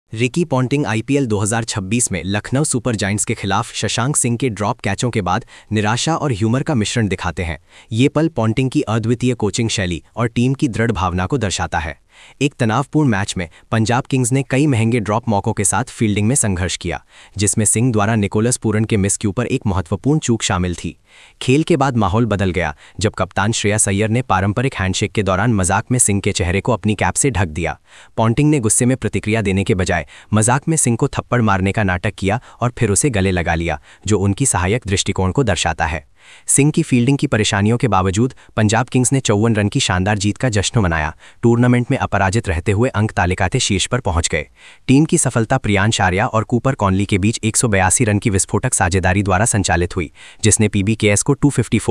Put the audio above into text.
Ricky Ponting IPL 2026 में Lucknow super giants के खिलाफ शशांक सिंह के ड्रॉप कैचों के बाद निराशा और ह्यूमर का मिश्रण दिखाते हैं। ये पल पॉन्टिंग की अद्वितीय कोचिंग शैली और टीम की दृढ़ भावना को दर्शाता है। एक तनावपूर्ण मैच में पंजाब किंग्स ने कई महंगे ड्रॉप मौकों के साथ फील्डिंग में संघर्ष किया, जिसमें सिंह द्वारा निकोलस पूरन के मिस के ऊपर एक महत्वपूर्ण चूक शामिल थी। खेल के बाद माहौल बदल गया जब कप्तान श्रेयस अय्यर ने पारंपरिक हैंडशेक के दौरान मजाक में सिंह के चेहरे को अपनी कैप से ढक दिया। पॉन्टिंग ने गुस्से में प्रतिक्रिया देने के बजाय मजाक में सिंह को थप्पड़ मारने का नाटक किया और फिर उसे गले लगा लिया, जो उनकी सहायक दृष्टिकोण को दर्शाता है। सिंह की फील्डिंग की परेशानियों के बावजूद पंजाब किंग्स ने 54 रन की शानदार जीत का जश्न मनाया। टूर्नामेंट में अपराजित रहते हुए अंक तालिका के शीर्ष पर पहुंच गए। टीम की सफलता प्रियांश आर्या और कूपर कॉनली के बीच 182 रन की विस्फोटक साझेदारी द्वारा संचालित हुई, जिसने पीबीकेएस को 254